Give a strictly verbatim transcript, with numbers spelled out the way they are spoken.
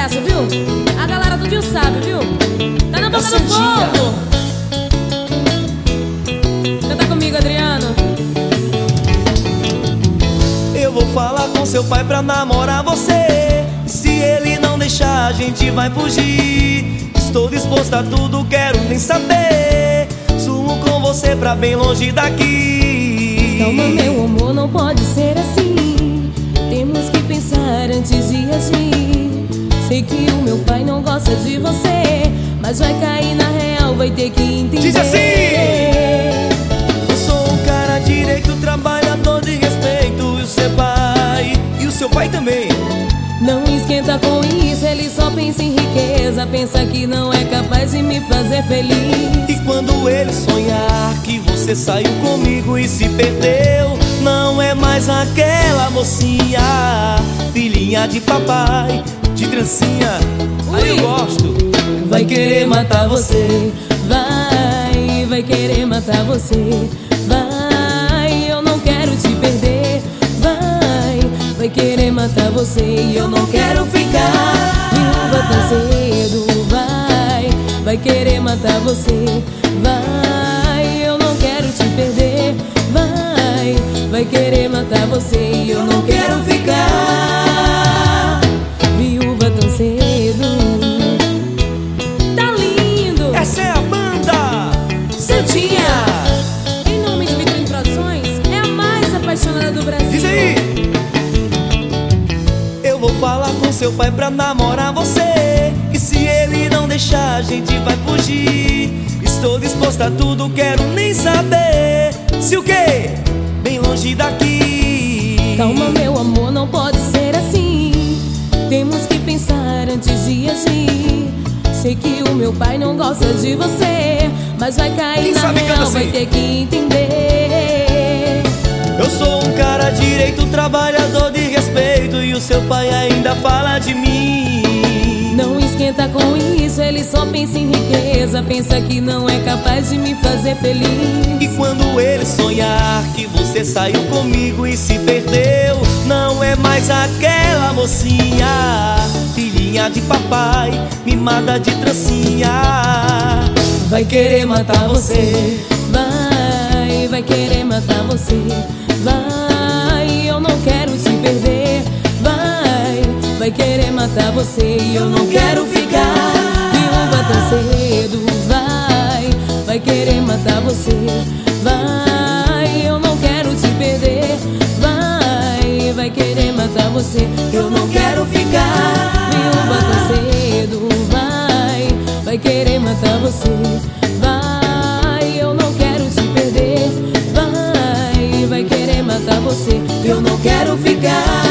sucesso, viu? A galera tudinho sabe, viu? Tá na boca do povo. Canta comigo, Adriano. Eu vou falar com seu pai pra namorar você. Se ele não deixar, a gente vai fugir. Estou disposto a tudo, quero nem saber. Sumo com você pra bem longe daqui. Calma, meu amor, não pode ser assim. Temos que pensar antes de agir. Sei que o meu pai não gosta de você, mas vai cair na real, vai ter que entender. Diz assim: eu sou um cara direito, trabalhador de respeito. E o seu pai, e o seu pai também. Não esquenta com isso, ele só pensa em riqueza. Pensa que não é capaz de me fazer feliz. E quando ele sonhar que você saiu comigo e se perdeu, não é mais aquela mocinha, filhinha de papai, de trancinha. Aí eu gosto. Vai querer matar você, vai, vai querer matar você, vai, eu não quero te perder, vai, vai querer matar você e eu não quero ficar viúva tão cedo, vai, vai querer matar você, vai, eu não quero te perder, vai, vai querer matar você e eu não quero ficar viúva tão cedo. Essa é a banda Santinha. Em nome de Vitrine Produções, é a mais apaixonada do Brasil. Diz aí: eu vou falar com seu pai pra namorar você. E se ele não deixar, a gente vai fugir. Estou disposto a tudo, quero nem saber. Se o quê? Bem longe daqui. Calma, meu amor, não pode ser assim. Temos que pensar antes de agir. Sei que o meu pai não gosta de você, mas vai cair na real, vai ter que entender. Eu sou um cara direito, trabalhador de respeito. E o seu pai ainda fala de mim. Não esquenta com isso, ele só pensa em riqueza. Pensa que não é capaz de me fazer feliz. E quando ele sonhar que você saiu comigo e se perdeu, não é mais aquela mocinha, filhinha de papai, mimada de trancinha. Vai querer matar você, vai, vai querer matar você, vai, eu não quero te perder, vai, vai querer matar você e eu não quero ficar viúva tão cedo, vai, vai querer matar você, vai, eu não quero te perder, vai, vai querer matar você, eu não quero ficar viúva tão cedo, vai, vai querer matar você, vai, eu não quero te perder, vai, vai querer matar você, eu não quero ficar